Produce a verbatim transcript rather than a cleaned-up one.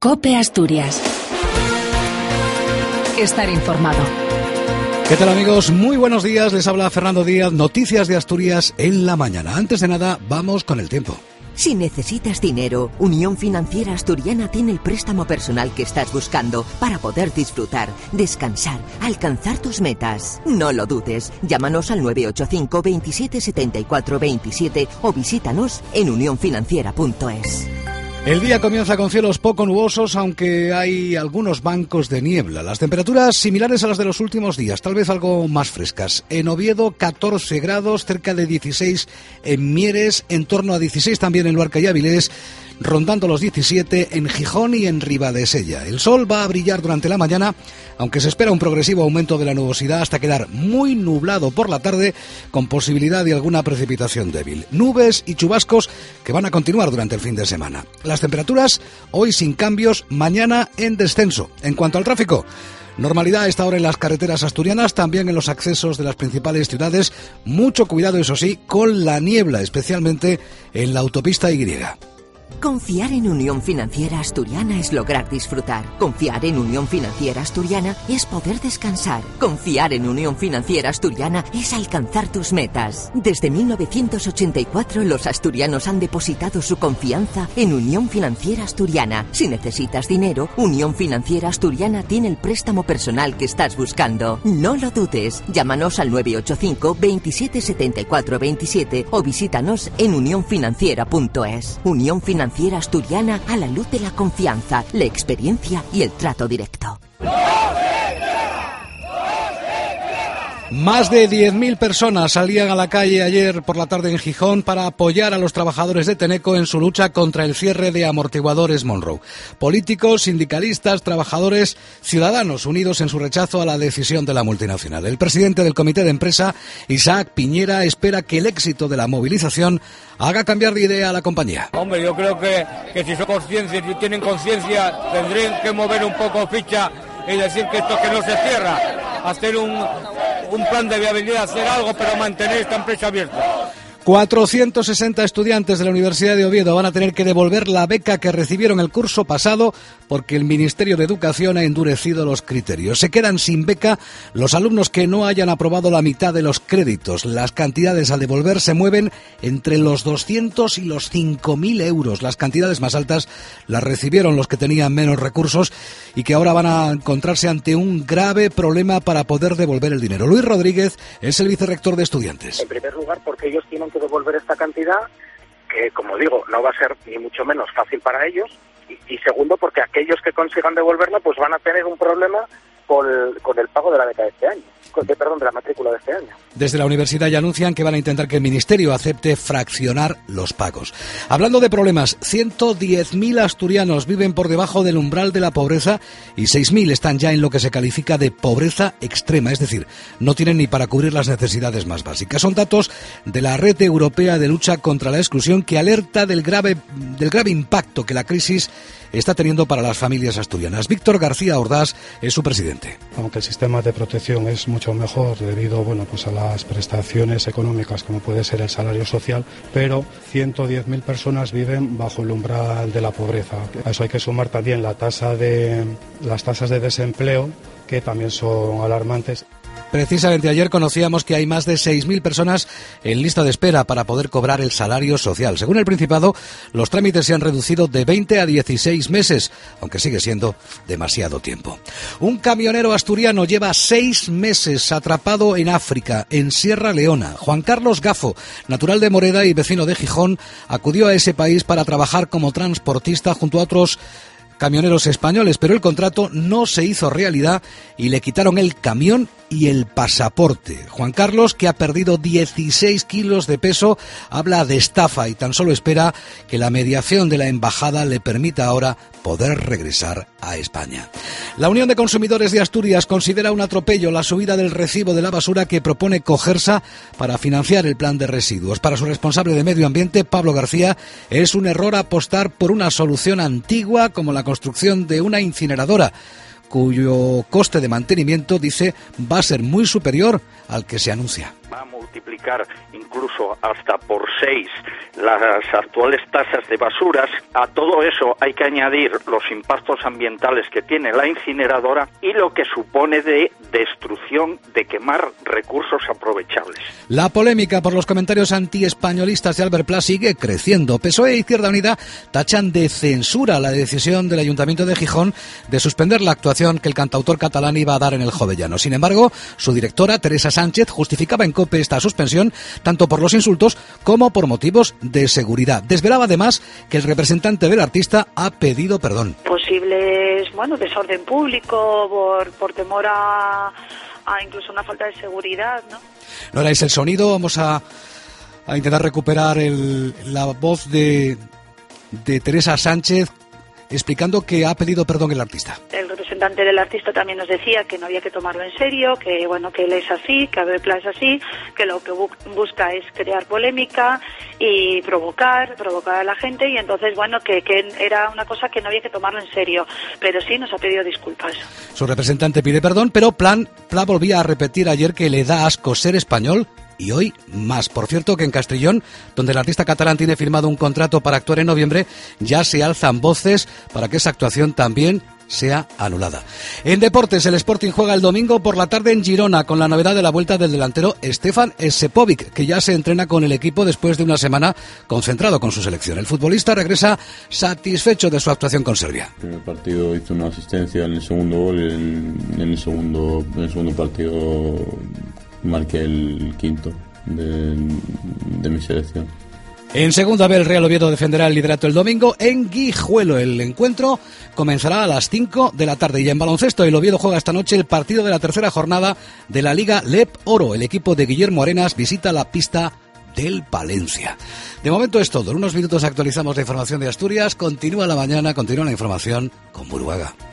COPE Asturias. Estar informado. ¿Qué tal, amigos? Muy buenos días, les habla Fernando Díaz, Noticias de Asturias en la mañana. Antes de nada, vamos con el tiempo. Si necesitas dinero, Unión Financiera Asturiana tiene el préstamo personal que estás buscando para poder disfrutar, descansar, alcanzar tus metas. No lo dudes, llámanos al nueve ocho cinco, veintisiete setenta y cuatro veintisiete o visítanos en unión financiera punto es. El día comienza con cielos poco nubosos, aunque hay algunos bancos de niebla. Las temperaturas similares a las de los últimos días, tal vez algo más frescas. En Oviedo, catorce grados, cerca de dieciséis en Mieres, en torno a dieciséis también en Luarca y Avilés, rondando los diecisiete en Gijón y en Ribadesella. El sol va a brillar durante la mañana, aunque se espera un progresivo aumento de la nubosidad hasta quedar muy nublado por la tarde, con posibilidad de alguna precipitación débil. Nubes y chubascos que van a continuar durante el fin de semana. Las temperaturas hoy sin cambios, mañana en descenso. En cuanto al tráfico, normalidad a esta hora en las carreteras asturianas, también en los accesos de las principales ciudades. Mucho cuidado, eso sí, con la niebla, especialmente en la autopista Y. Confiar en Unión Financiera Asturiana es lograr disfrutar. Confiar en Unión Financiera Asturiana es poder descansar. Confiar en Unión Financiera Asturiana es alcanzar tus metas. Desde mil novecientos ochenta y cuatro los asturianos han depositado su confianza en Unión Financiera Asturiana. Si necesitas dinero, Unión Financiera Asturiana tiene el préstamo personal que estás buscando. No lo dudes, llámanos al nueve ocho cinco, veintisiete setenta y cuatro veintisiete o visítanos en unión financiera punto es. Unión Financiera Financiera Asturiana, a la luz de la confianza, la experiencia y el trato directo. Más de diez mil personas salían a la calle ayer por la tarde en Gijón para apoyar a los trabajadores de Tenneco en su lucha contra el cierre de amortiguadores Monroe. Políticos, sindicalistas, trabajadores, ciudadanos unidos en su rechazo a la decisión de la multinacional. El presidente del comité de empresa, Isaac Piñera, espera que el éxito de la movilización haga cambiar de idea a la compañía. Hombre, yo creo que, que si son conscientes, si tienen conciencia, tendrían que mover un poco ficha y decir que esto que no se cierra, hacer un, un plan de viabilidad, hacer algo, pero mantener esta empresa abierta. cuatrocientos sesenta estudiantes de la Universidad de Oviedo van a tener que devolver la beca que recibieron el curso pasado porque el Ministerio de Educación ha endurecido los criterios. Se quedan sin beca los alumnos que no hayan aprobado la mitad de los créditos. Las cantidades a devolver se mueven entre los doscientos y los cinco mil euros. Las cantidades más altas las recibieron los que tenían menos recursos y que ahora van a encontrarse ante un grave problema para poder devolver el dinero. Luis Rodríguez es el vicerrector de estudiantes. En primer lugar, porque ellos tienen que devolver esta cantidad, que como digo, no va a ser ni mucho menos fácil para ellos, y, y segundo, porque aquellos que consigan devolverla, pues van a tener un problema con el, con el pago de la beca de este año, con, de, perdón, de la matrícula de este año. Desde la universidad ya anuncian que van a intentar que el Ministerio acepte fraccionar los pagos. Hablando de problemas, ciento diez mil asturianos viven por debajo del umbral de la pobreza y seis mil están ya en lo que se califica de pobreza extrema, es decir, no tienen ni para cubrir las necesidades más básicas. Son datos de la Red Europea de Lucha contra la Exclusión, que alerta del grave, del grave impacto que la crisis está teniendo para las familias asturianas. Víctor García Ordaz es su presidente. Aunque el sistema de protección es mucho mejor debido, bueno, pues a las prestaciones económicas como puede ser el salario social, pero ciento diez mil personas viven bajo el umbral de la pobreza. A eso hay que sumar también la tasa de las tasas de desempleo, que también son alarmantes. Precisamente ayer conocíamos que hay más de seis mil personas en lista de espera para poder cobrar el salario social. Según el Principado, los trámites se han reducido de veinte a dieciséis meses, aunque sigue siendo demasiado tiempo. Un camionero asturiano lleva seis meses atrapado en África, en Sierra Leona. Juan Carlos Gafo, natural de Moreda y vecino de Gijón, acudió a ese país para trabajar como transportista junto a otros camioneros españoles, pero el contrato no se hizo realidad y le quitaron el camión y el pasaporte. Juan Carlos, que ha perdido dieciséis kilos de peso, habla de estafa y tan solo espera que la mediación de la embajada le permita ahora poder regresar a España. La Unión de Consumidores de Asturias considera un atropello la subida del recibo de la basura que propone Cogersa para financiar el plan de residuos. Para su responsable de Medio Ambiente, Pablo García, es un error apostar por una solución antigua como la construcción de una incineradora, cuyo coste de mantenimiento, dice, va a ser muy superior al que se anuncia. va a multiplicar incluso hasta por seis las actuales tasas de basuras. A todo eso hay que añadir los impactos ambientales que tiene la incineradora y lo que supone de destrucción, de quemar recursos aprovechables. La polémica por los comentarios antiespañolistas de Albert Pla sigue creciendo. P S O E e Izquierda Unida tachan de censura la decisión del Ayuntamiento de Gijón de suspender la actuación que el cantautor catalán iba a dar en el Jovellano. Sin embargo, su directora, Teresa Sánchez, justificaba en COPE esta suspensión tanto por los insultos como por motivos de seguridad. Desvelaba además que el representante del artista ha pedido perdón. Posibles, bueno, desorden público por, por temor a, a incluso una falta de seguridad, ¿no? No erais el sonido, vamos a, a intentar recuperar el, la voz de, de Teresa Sánchez explicando que ha pedido perdón el artista. El representante del artista también nos decía que no había que tomarlo en serio, que bueno, que él es así, que Albert Pla es así, que lo que bu- busca es crear polémica y provocar, provocar a la gente, y entonces bueno, que, que era una cosa que no había que tomarlo en serio, pero sí nos ha pedido disculpas. Su representante pide perdón, pero Plan, Pla volvía a repetir ayer que le da asco ser español. Y hoy más. Por cierto que en Castellón, donde el artista catalán tiene firmado un contrato para actuar en noviembre, ya se alzan voces para que esa actuación también sea anulada. En deportes, el Sporting juega el domingo por la tarde en Girona con la novedad de la vuelta del delantero Stefan Sepovic, que ya se entrena con el equipo después de una semana concentrado con su selección. El futbolista regresa satisfecho de su actuación con Serbia. En el primer partido hizo una asistencia, en el segundo gol, en, en el segundo en el segundo partido marqué el quinto de, de mi selección. En segunda B, el Real Oviedo defenderá el liderato el domingo en Guijuelo. El encuentro comenzará a las cinco de la tarde. Y en baloncesto, el Oviedo juega esta noche el partido de la tercera jornada de la Liga Lep Oro. El equipo de Guillermo Arenas visita la pista del Palencia. De momento es todo. En unos minutos actualizamos la información de Asturias. Continúa la mañana, continúa la información con Buruaga.